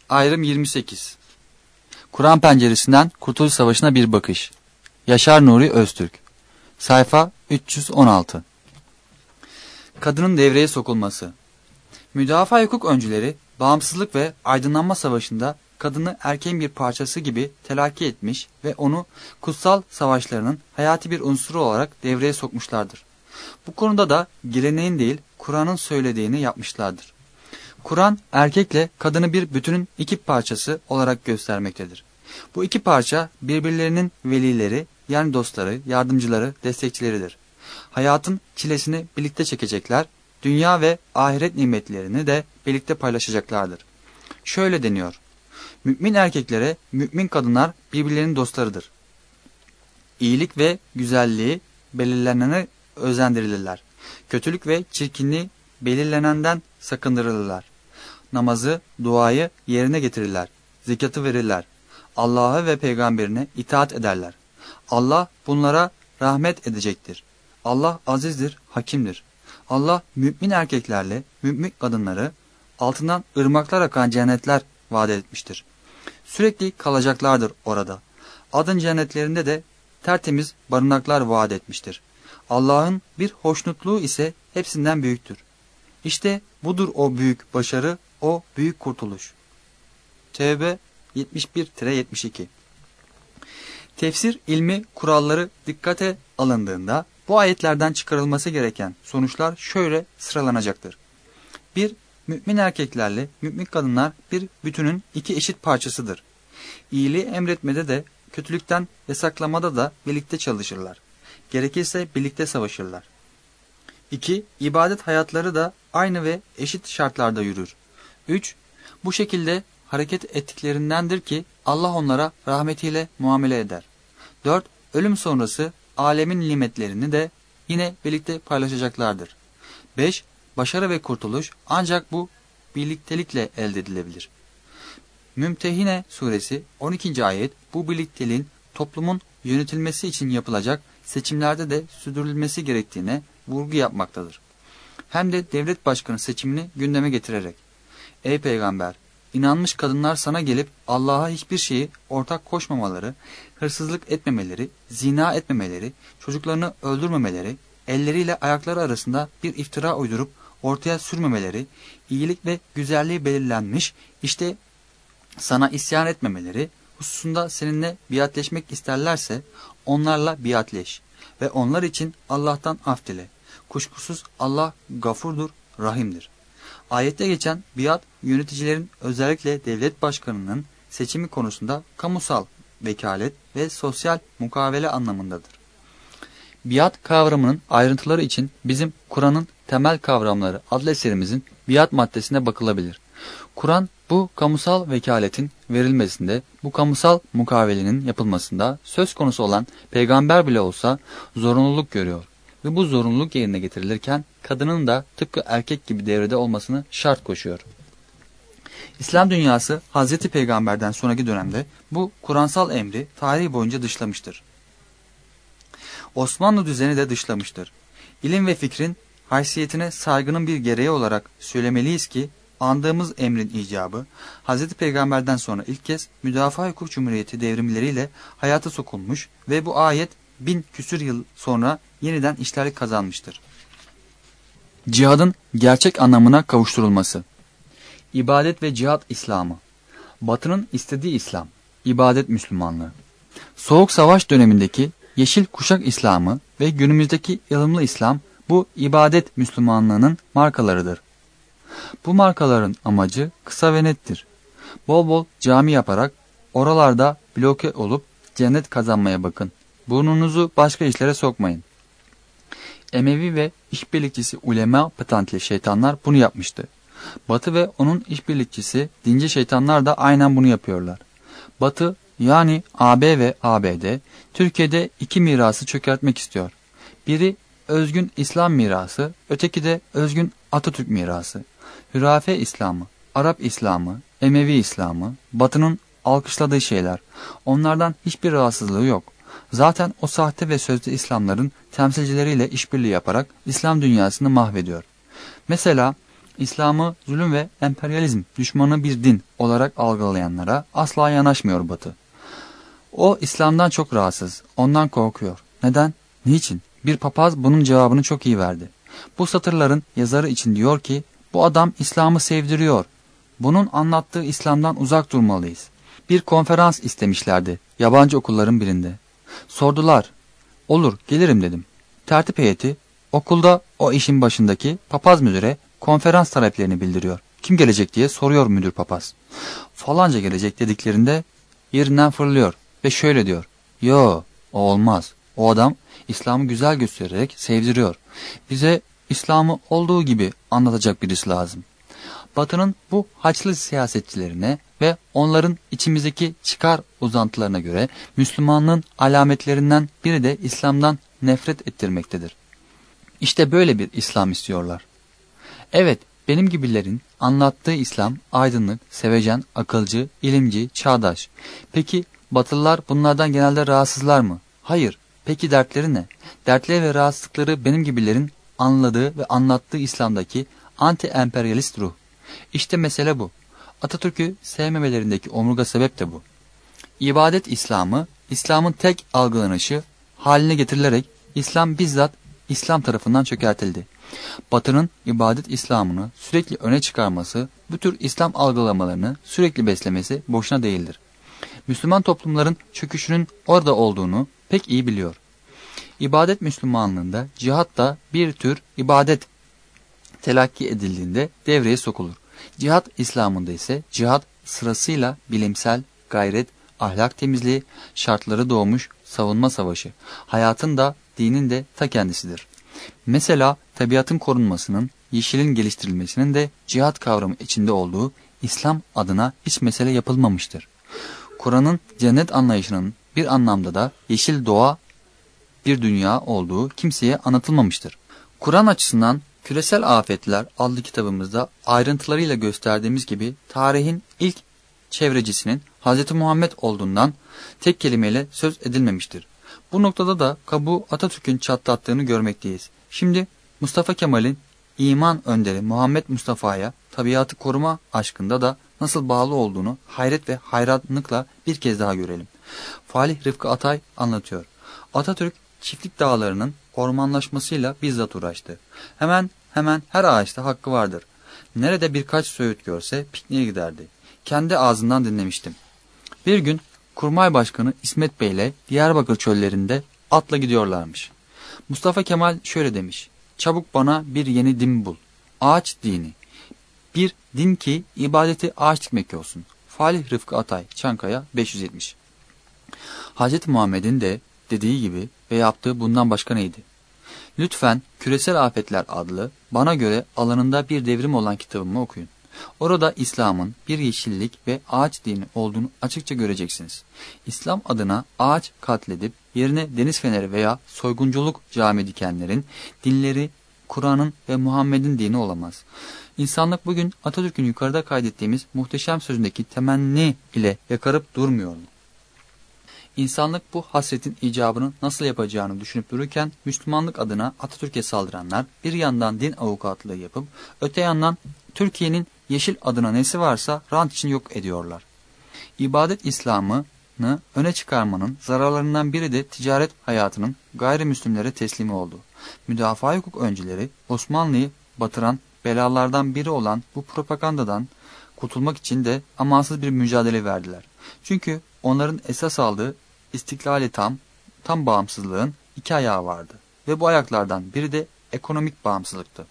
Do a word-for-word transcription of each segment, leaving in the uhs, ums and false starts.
Ayrım yirmi sekiz. Kur'an penceresinden Kurtuluş Savaşı'na bir bakış. Yaşar Nuri Öztürk. Sayfa üç yüz on altı. Kadının devreye sokulması. Müdafaa hukuk öncüleri bağımsızlık ve aydınlanma savaşında kadını erkeğin bir parçası gibi telakki etmiş ve onu kutsal savaşlarının hayati bir unsuru olarak devreye sokmuşlardır. Bu konuda da geleneğin değil Kur'an'ın söylediğini yapmışlardır. Kur'an erkekle kadını bir bütünün iki parçası olarak göstermektedir. Bu iki parça birbirlerinin velileri, yani dostları, yardımcıları, destekçileridir. Hayatın çilesini birlikte çekecekler, dünya ve ahiret nimetlerini de birlikte paylaşacaklardır. Şöyle deniyor: mümin erkeklere mümin kadınlar birbirlerinin dostlarıdır. İyilik ve güzelliği belirlenene özendirilirler. Kötülük ve çirkinliği belirlenenden sakındırılırlar. Namazı, duayı yerine getirirler. Zekatı verirler. Allah'a ve peygamberine itaat ederler. Allah bunlara rahmet edecektir. Allah azizdir, hakimdir. Allah mümin erkeklerle mümin kadınları altından ırmaklar akan cennetler vaat etmiştir. Sürekli kalacaklardır orada. Adın cennetlerinde de tertemiz barınaklar vaat etmiştir. Allah'ın bir hoşnutluğu ise hepsinden büyüktür. İşte budur o büyük başarı, o büyük kurtuluş. Tevbe yetmiş bir yetmiş iki. Tefsir ilmi kuralları dikkate alındığında bu ayetlerden çıkarılması gereken sonuçlar şöyle sıralanacaktır. bir. Mümin erkeklerle mümin kadınlar bir bütünün iki eşit parçasıdır. İyiliği emretmede de kötülükten yasaklamada da birlikte çalışırlar. Gerekirse birlikte savaşırlar. iki. İbadet hayatları da aynı ve eşit şartlarda yürür. üç. Bu şekilde hareket ettiklerindendir ki Allah onlara rahmetiyle muamele eder. dört. Ölüm sonrası alemin nimetlerini de yine birlikte paylaşacaklardır. beş. Başarı ve kurtuluş ancak bu birliktelikle elde edilebilir. Mümtehine suresi on ikinci ayet bu birlikteliğin toplumun yönetilmesi için yapılacak seçimlerde de sürdürülmesi gerektiğine vurgu yapmaktadır. Hem de devlet başkanı seçimini gündeme getirerek: ey peygamber, inanmış kadınlar sana gelip Allah'a hiçbir şeyi ortak koşmamaları, hırsızlık etmemeleri, zina etmemeleri, çocuklarını öldürmemeleri, elleriyle ayakları arasında bir iftira uydurup ortaya sürmemeleri, iyilik ve güzelliği belirlenmiş, işte sana isyan etmemeleri hususunda seninle biatleşmek isterlerse onlarla biatleş ve onlar için Allah'tan af dile. Kuşkusuz Allah gafurdur, rahimdir. Ayette geçen biat, yöneticilerin özellikle devlet başkanının seçimi konusunda kamusal vekalet ve sosyal mukavele anlamındadır. Biat kavramının ayrıntıları için bizim Kur'an'ın temel kavramları adlı eserimizin biat maddesine bakılabilir. Kur'an bu kamusal vekaletin verilmesinde, bu kamusal mukavelenin yapılmasında söz konusu olan peygamber bile olsa zorunluluk görüyor. Ve bu zorunluluk yerine getirilirken kadının da tıpkı erkek gibi devrede olmasını şart koşuyor. İslam dünyası Hazreti Peygamber'den sonraki dönemde bu Kur'ansal emri tarihi boyunca dışlamıştır. Osmanlı düzeni de dışlamıştır. İlim ve fikrin haysiyetine saygının bir gereği olarak söylemeliyiz ki andığımız emrin icabı Hazreti Peygamber'den sonra ilk kez Müdafaa Hukuk Cumhuriyeti devrimleriyle hayata sokulmuş ve bu ayet bin küsür yıl sonra yeniden işlerlik kazanmıştır. Cihadın gerçek anlamına kavuşturulması. İbadet ve cihat İslamı. Batı'nın istediği İslam, ibadet Müslümanlığı. Soğuk Savaş dönemindeki Yeşil Kuşak İslamı ve günümüzdeki ılımlı İslam bu ibadet Müslümanlığının markalarıdır. Bu markaların amacı kısa ve nettir. Bol bol cami yaparak oralarda bloke olup cennet kazanmaya bakın. Burnunuzu başka işlere sokmayın. Emevi ve işbirlikçisi ulema patentli şeytanlar bunu yapmıştı. Batı ve onun işbirlikçisi dinci şeytanlar da aynen bunu yapıyorlar. Batı yani A B ve A B D Türkiye'de iki mirası çökertmek istiyor. Biri özgün İslam mirası, öteki de özgün Atatürk mirası. Hürafe İslamı, Arap İslamı, Emevi İslamı, Batı'nın alkışladığı şeyler. Onlardan hiçbir rahatsızlığı yok. Zaten o sahte ve sözde İslamların temsilcileriyle işbirliği yaparak İslam dünyasını mahvediyor. Mesela İslam'ı zulüm ve emperyalizm düşmanı bir din olarak algılayanlara asla yanaşmıyor Batı. O İslam'dan çok rahatsız, ondan korkuyor. Neden? Niçin? Bir papaz bunun cevabını çok iyi verdi. Bu satırların yazarı için diyor ki, bu adam İslam'ı sevdiriyor. Bunun anlattığı İslam'dan uzak durmalıyız. Bir konferans istemişlerdi yabancı okulların birinde. Sordular. Olur, gelirim dedim. Tertip heyeti okulda o işin başındaki papaz müdüre konferans taleplerini bildiriyor. Kim gelecek diye soruyor müdür papaz. Falanca gelecek dediklerinde yerinden fırlıyor ve şöyle diyor. Yo, o olmaz. O adam İslam'ı güzel göstererek sevdiriyor. Bize İslam'ı olduğu gibi anlatacak birisi lazım. Batı'nın bu Haçlı siyasetçilerine ve onların içimizdeki çıkar uzantılarına göre Müslümanlığın alametlerinden biri de İslam'dan nefret ettirmektedir. İşte böyle bir İslam istiyorlar. Evet, benim gibilerin anlattığı İslam aydınlık, sevecen, akılcı, ilimci, çağdaş. Peki Batılılar bunlardan genelde rahatsızlar mı? Hayır. Peki dertleri ne? Dertleri ve rahatsızlıkları benim gibilerin anladığı ve anlattığı İslam'daki anti-emperyalist ruh. İşte mesele bu. Atatürk'ü sevmemelerindeki omurga sebep de bu. İbadet İslam'ı, İslam'ın tek algılanışı haline getirilerek İslam bizzat İslam tarafından çökertildi. Batı'nın ibadet İslam'ını sürekli öne çıkarması, bu tür İslam algılamalarını sürekli beslemesi boşuna değildir. Müslüman toplumların çöküşünün orada olduğunu pek iyi biliyor. İbadet Müslümanlığında cihat da bir tür ibadet telakki edildiğinde devreye sokulur. Cihat İslam'ında ise cihat sırasıyla bilimsel, gayret, ahlak temizliği, şartları doğmuş savunma savaşı, hayatın da dinin de ta kendisidir. Mesela tabiatın korunmasının, yeşilin geliştirilmesinin de cihat kavramı içinde olduğu İslam adına hiç mesele yapılmamıştır. Kur'an'ın cennet anlayışının bir anlamda da yeşil doğa bir dünya olduğu kimseye anlatılmamıştır. Kur'an açısından Küresel Afetler adlı kitabımızda ayrıntılarıyla gösterdiğimiz gibi tarihin ilk çevrecisinin Hz. Muhammed olduğundan tek kelimeyle söz edilmemiştir. Bu noktada da kabuğu Atatürk'ün çatlattığını görmekteyiz. Şimdi Mustafa Kemal'in iman önderi Muhammed Mustafa'ya tabiatı koruma aşkında da nasıl bağlı olduğunu hayret ve hayranlıkla bir kez daha görelim. Falih Rıfkı Atay anlatıyor. Atatürk çiftlik dağlarının ormanlaşmasıyla bizzat uğraştı. Hemen hemen her ağaçta hakkı vardır. Nerede birkaç söğüt görse pikniğe giderdi. Kendi ağzından dinlemiştim. Bir gün Kurmay Başkanı İsmet Bey ile Diyarbakır çöllerinde atla gidiyorlarmış. Mustafa Kemal şöyle demiş. Çabuk bana bir yeni din bul. Ağaç dini. Bir din ki ibadeti ağaç dikmek olsun. Falih Rıfkı Atay, Çankaya beş yüz yetmiş. Hazreti Muhammed'in de dediği gibi ve yaptığı bundan başka neydi? Lütfen Küresel Afetler adlı bana göre alanında bir devrim olan kitabımı okuyun. Orada İslam'ın bir yeşillik ve ağaç dini olduğunu açıkça göreceksiniz. İslam adına ağaç katledip yerine deniz feneri veya soygunculuk cami dikenlerin dinleri Kur'an'ın ve Muhammed'in dini olamaz. İnsanlık bugün Atatürk'ün yukarıda kaydettiğimiz muhteşem sözündeki temenni ile yakarıp durmuyor mu? İnsanlık bu hasretin icabını nasıl yapacağını düşünüp dururken Müslümanlık adına Atatürk'e saldıranlar bir yandan din avukatlığı yapıp öte yandan Türkiye'nin yeşil adına nesi varsa rant için yok ediyorlar. İbadet İslam'ını öne çıkarmanın zararlarından biri de ticaret hayatının gayrimüslimlere teslimi oldu. Müdafaa hukuk öncüleri Osmanlı'yı batıran belalardan biri olan bu propagandadan kurtulmak için de amansız bir mücadele verdiler. Çünkü onların esas aldığı istiklali tam, tam bağımsızlığın iki ayağı vardı. Ve bu ayaklardan biri de ekonomik bağımsızlıktı.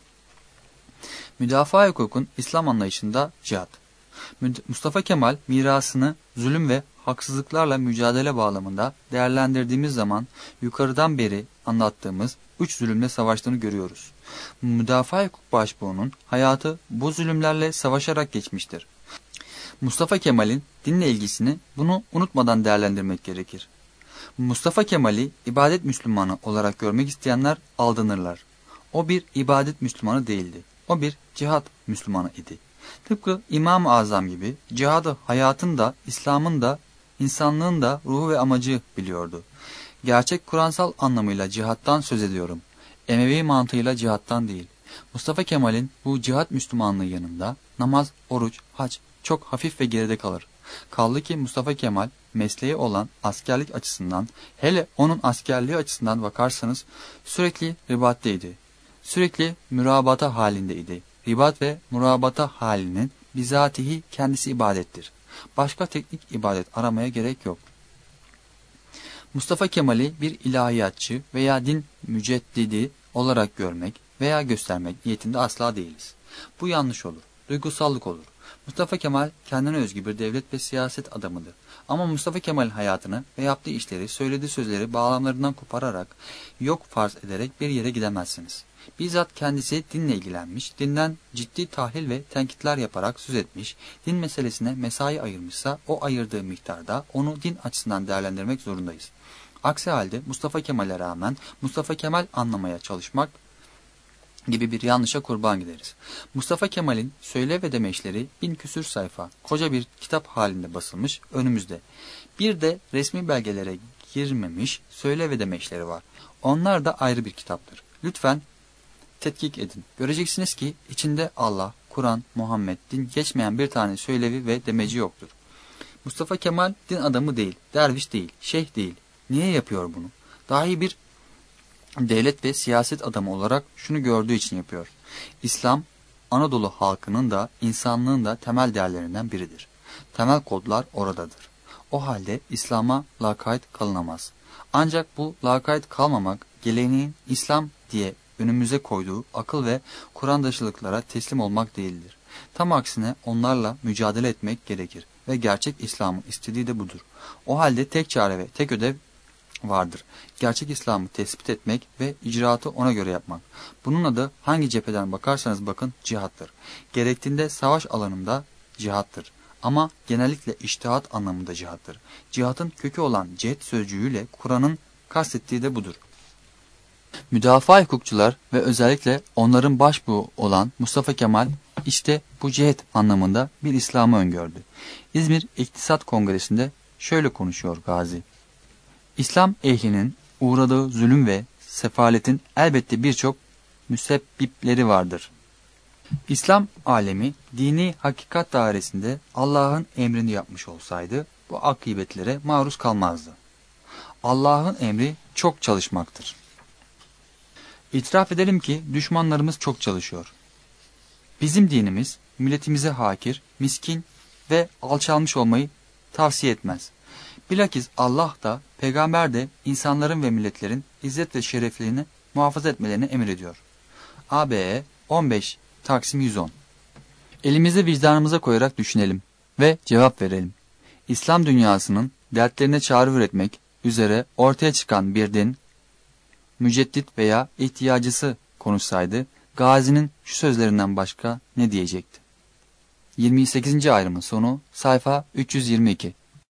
Müdafaa hukukun İslam anlayışında cihat. Mustafa Kemal mirasını zulüm ve haksızlıklarla mücadele bağlamında değerlendirdiğimiz zaman yukarıdan beri anlattığımız üç zulümle savaştığını görüyoruz. Müdafaa hukuk başbuğunun hayatı bu zulümlerle savaşarak geçmiştir. Mustafa Kemal'in dinle ilgisini bunu unutmadan değerlendirmek gerekir. Mustafa Kemal'i ibadet Müslümanı olarak görmek isteyenler aldanırlar. O bir ibadet Müslümanı değildi. O bir cihat Müslümanı idi. Tıpkı İmam-ı Azam gibi cihadı hayatın da, İslam'ın da, insanlığın da ruhu ve amacı biliyordu. Gerçek Kur'ansal anlamıyla cihattan söz ediyorum. Emevi mantığıyla cihattan değil. Mustafa Kemal'in bu cihat Müslümanlığı yanında namaz, oruç, hac çok hafif ve geride kalır. Kaldı ki Mustafa Kemal mesleği olan askerlik açısından, hele onun askerliği açısından bakarsanız sürekli ribatteydi. Sürekli mürabata halindeydi. Ribat ve murabata halinin bizatihi kendisi ibadettir. Başka teknik ibadet aramaya gerek yok. Mustafa Kemal'i bir ilahiyatçı veya din müceddidi olarak görmek veya göstermek niyetinde asla değiliz. Bu yanlış olur, duygusallık olur. Mustafa Kemal kendine özgü bir devlet ve siyaset adamıdır. Ama Mustafa Kemal'in hayatını ve yaptığı işleri, söylediği sözleri bağlamlarından kopararak, yok farz ederek bir yere gidemezsiniz. Bizzat kendisi dinle ilgilenmiş, dinden ciddi tahlil ve tenkitler yaparak söz etmiş, din meselesine mesai ayırmışsa o ayırdığı miktarda onu din açısından değerlendirmek zorundayız. Aksi halde Mustafa Kemal'e rağmen Mustafa Kemal anlamaya çalışmak gibi bir yanlışa kurban gideriz. Mustafa Kemal'in söyle ve demeçleri bin küsür sayfa, koca bir kitap halinde basılmış önümüzde. Bir de resmi belgelere girmemiş söyle ve demeçleri var. Onlar da ayrı bir kitaptır. Lütfen tetkik edin. Göreceksiniz ki içinde Allah, Kur'an, Muhammed, din geçmeyen bir tane söylevi ve demeci yoktur. Mustafa Kemal din adamı değil, derviş değil, şeyh değil. Niye yapıyor bunu? Dahi bir devlet ve siyaset adamı olarak şunu gördüğü için yapıyor. İslam, Anadolu halkının da insanlığın da temel değerlerinden biridir. Temel kodlar oradadır. O halde İslam'a lakayt kalınamaz. Ancak bu lakayt kalmamak, geleneğin İslam diye önümüze koyduğu akıl ve Kur'an dışılıklara teslim olmak değildir. Tam aksine onlarla mücadele etmek gerekir ve gerçek İslam'ın istediği de budur. O halde tek çare ve tek ödev vardır. Gerçek İslam'ı tespit etmek ve icraatı ona göre yapmak. Bunun adı hangi cepheden bakarsanız bakın cihattır. Gerektiğinde savaş alanında cihattır. Ama genellikle içtihat anlamında cihattır. Cihatın kökü olan cihet sözcüğüyle Kur'an'ın kastettiği de budur. Müdafaa hukukçular ve özellikle onların başbuğu olan Mustafa Kemal işte bu cihet anlamında bir İslam'ı öngördü. İzmir İktisat Kongresi'nde şöyle konuşuyor Gazi. İslam ehlinin uğradığı zulüm ve sefaletin elbette birçok müsebbipleri vardır. İslam alemi dini hakikat dairesinde Allah'ın emrini yapmış olsaydı bu akıbetlere maruz kalmazdı. Allah'ın emri çok çalışmaktır. İtiraf edelim ki düşmanlarımız çok çalışıyor. Bizim dinimiz milletimize hakir, miskin ve alçalmış olmayı tavsiye etmez. Bilakis Allah da, peygamber de insanların ve milletlerin izzet ve şereflerini muhafaza etmelerini emrediyor. A B E on beş Taksim yüz on. Elimizi vicdanımıza koyarak düşünelim ve cevap verelim. İslam dünyasının dertlerine çare üretmek üzere ortaya çıkan bir din, müceddit veya ihtiyacısı konuşsaydı, Gazi'nin şu sözlerinden başka ne diyecekti? yirmi sekizinci ayrımın sonu sayfa üç yüz yirmi iki.